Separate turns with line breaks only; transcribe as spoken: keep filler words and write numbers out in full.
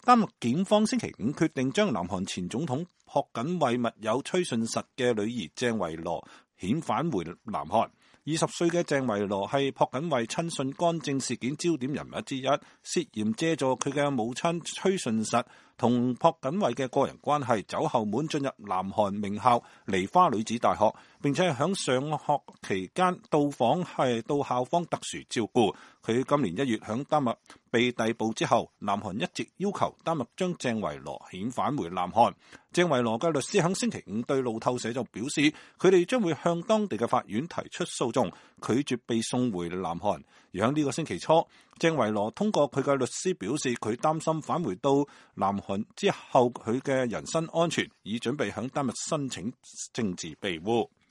丹麥檢方星期五決定將南韓前總統朴槿惠密友崔順實嘅女兒鄭維羅遣返回南韓。二十歲嘅鄭維羅係朴槿惠親信干政事件焦點人物之一，涉嫌借助佢嘅母親崔順實同朴槿惠嘅個人關係，走後門進入南韓名校梨花女子大學，並且係響上學期間到訪係到校方特殊照顧。佢今年一月響丹麥被逮捕之後，南韓一直要求丹麥將鄭維羅遣返回南韓。鄭維羅嘅律師喺星期五對路透社就表示，佢哋將會向當地嘅法院提出訴訟，拒絕被送回南韓。而喺呢個星期初，鄭維羅通過佢嘅律師表示，佢擔心返回到南韓之後佢嘅人身安全，以準備響丹麥申請政治庇護。